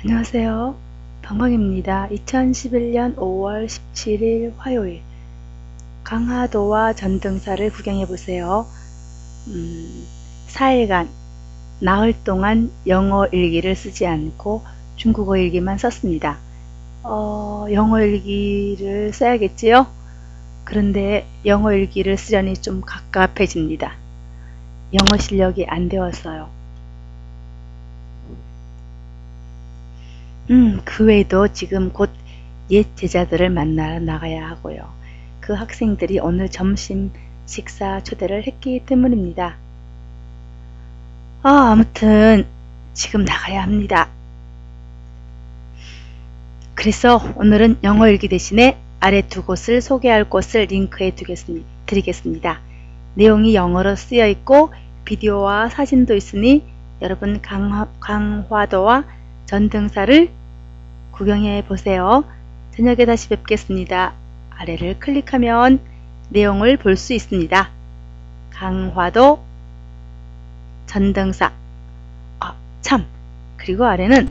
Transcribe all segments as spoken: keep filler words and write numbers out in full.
안녕하세요. 방방입니다. 이천십일 년 오월 십칠일 화요일 강화도와 전등사를 구경해보세요. 음, 사 일간 나흘 동안 영어 일기를 쓰지 않고 중국어 일기만 썼습니다. 어, 영어 일기를 써야겠지요? 그런데 영어 일기를 쓰려니 좀 갑갑해집니다. 영어 실력이 안 되었어요. 음, 그 외에도 지금 곧 옛 제자들을 만나러 나가야 하고요. 그 학생들이 오늘 점심 식사 초대를 했기 때문입니다. 아, 아무튼 지금 나가야 합니다. 그래서 오늘은 영어 일기 대신에 아래 두 곳을 소개할 곳을 링크해 두겠습니다. 드리겠습니다. 내용이 영어로 쓰여 있고 비디오와 사진도 있으니 여러분 강화, 강화도와 전등사를 구경해 보세요. 저녁에 다시 뵙겠습니다. 아래를 클릭하면 내용을 볼 수 있습니다. 강화도 전등사. 아, 참. 그리고 아래는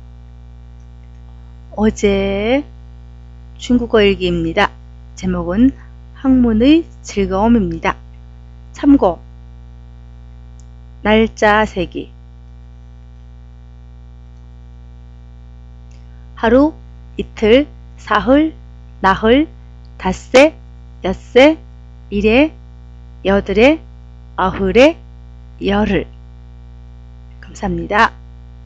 어제 중국어 일기입니다. 제목은 학문의 즐거움입니다. 참고 날짜 세기 하루, 이틀, 사흘, 나흘, 닷새, 엿새, 일회, 여드레, 아흘에, 열흘. 감사합니다.